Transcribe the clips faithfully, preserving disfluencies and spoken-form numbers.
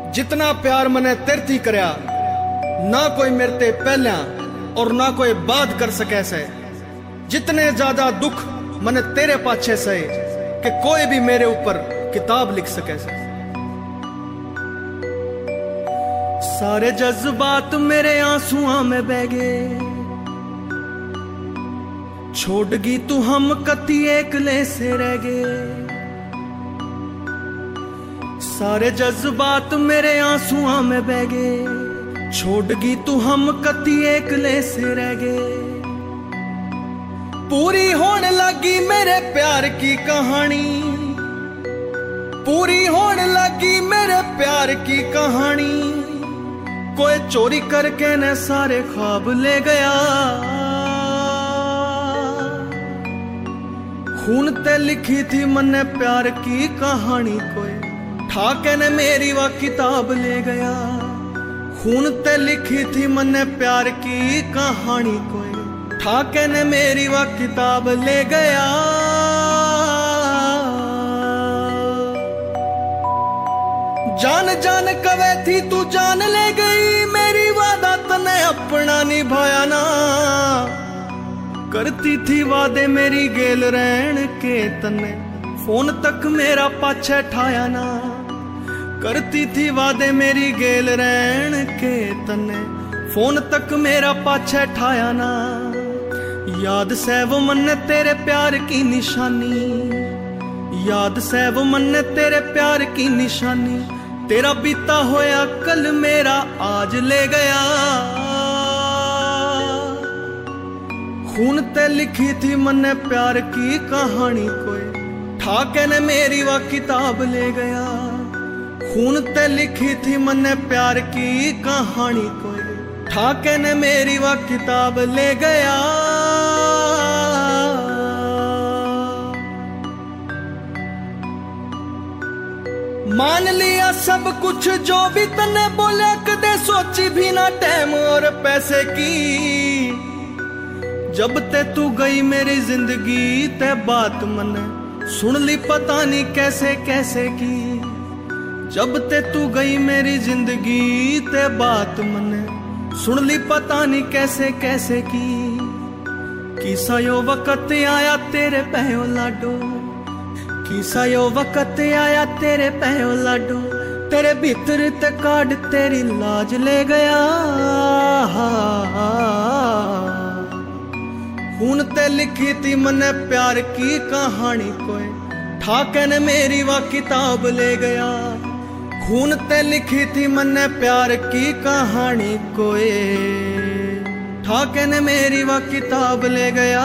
जितना प्यार मने तेरती करया ना कोई मेरे ते पहला और ना कोई बाद कर सके से। जितने ज्यादा दुख मने तेरे पाछे से कि कोई भी मेरे ऊपर किताब लिख सके से। सारे जज्बात मेरे आंसुओं में बह गए, छोड़ गई तू हम कती एकले से रह गए। सारे जज्बात मेरे आंसुओं में बह गए, छोड़ गई तू हम कती एकले से रह गए। पूरी होने लगी मेरे प्यार की कहानी, पूरी होने लगी मेरे प्यार की कहानी। कोई चोरी करके न सारे ख्वाब ले गया, खून ते लिखी थी मैंने प्यार की कहानी। कोई ठाके ने मेरी वह किताब ले गया, खून ते लिखी थी मैंने प्यार की कहानी। कोई ठाके ने मेरी वह किताब ले गया। जान जान कवे थी तू जान ले गई, मेरी वादा तने अपना निभाया ना। करती थी वादे मेरी गेल रहन के, तने फोन तक मेरा पाछे ठाया ना। करती थी वादे मेरी गेल रहन के, तने फोन तक मेरा पाछे ठाया ना। याद से वो मन तेरे प्यार की निशानी, याद से वो मन तेरे प्यार की निशानी। तेरा बीता होया कल मेरा आज ले गया, खून ते लिखी थी मैंने प्यार की कहानी। कोई ठाके ने मेरी वह किताब ले गया, खून ते लिखी थी मैंने प्यार की कहानी। कोई ठाके ने मेरी वह किताब ले गया। मान लिया सब कुछ जो भी तने बोले, कदे सोची भी ना टाइम और पैसे की। जब ते तू गई मेरी जिंदगी ते बात मने सुन ली पता नहीं कैसे कैसे की। जब ते तू गई मेरी जिंदगी ते बात मने सुन ली पता नहीं कैसे कैसे की। किसा यो वक्त आया तेरे पहो लाडो, किसा यो वक्त आया तेरे पहो लाडो। तेरे भीतर ते काट तेरी लाज ले गया, खून ते लिखी थी मैंने प्यार की कहानी। कोई ठाके ने मेरी वह किताब ले गया, खून ते लिखी थी मैंने प्यार की कहानी। कोई ठाके ने मेरी वह किताब ले गया।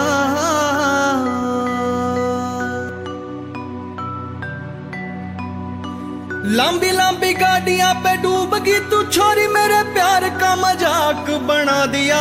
लंबी लंबी गाड़ियां पे डूब गई तू छोरी, मेरे प्यार का मजाक बना दिया।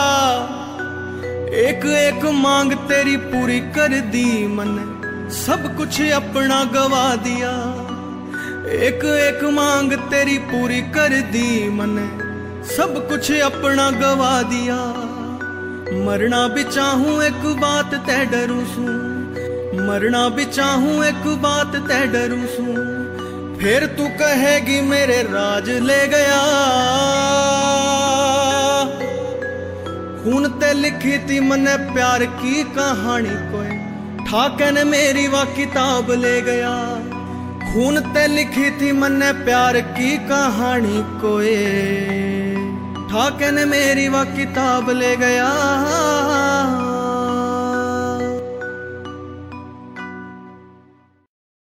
एक एक मांग तेरी पूरी कर दी मैंने, सब कुछ अपना गवा दिया। एक एक मांग तेरी पूरी कर दी मैंने, सब कुछ अपना गवा दिया। मरना भी चाहूं एक बात ते डरूं सू, मरना भी चाहूं एक बात ते डरूं सू। फिर तू कहेगी मेरे राज ले गया, खून ते लिखी थी मैंने प्यार की कहानी। कोई ठाके ने मेरी वह किताब ले गया, खून ते लिखी थी मैंने प्यार की कहानी। कोई ठाके ने मेरी वह किताब ले गया।